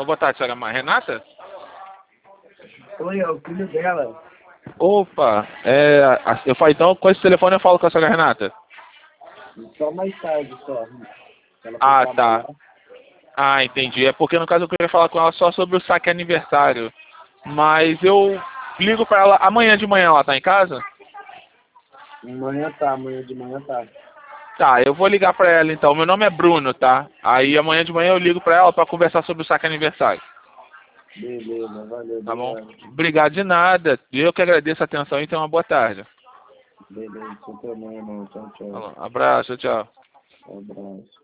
Boa tarde, senhora Renata? Oi, é o filho dela. Opa, eu falo então, com esse telefone eu falo com a senhora Renata. Só mais tarde, só. Ela foi Ah, trabalhar. tá. Ah, entendi. É porque no caso eu queria falar com ela só sobre o saque aniversário. Mas eu ligo pra ela amanhã de manhã, ela tá em casa? Amanhã de manhã tá. Tá, eu vou ligar pra ela então. Meu nome é Bruno, tá? Aí amanhã de manhã eu ligo pra ela pra conversar sobre o saque aniversário. Beleza, valeu, Tá bom? obrigado. Obrigado de nada. Eu que agradeço a atenção e tenha uma boa tarde. Beleza, você também, irmão. Tchau, tchau. Abraço, tchau. Um abraço.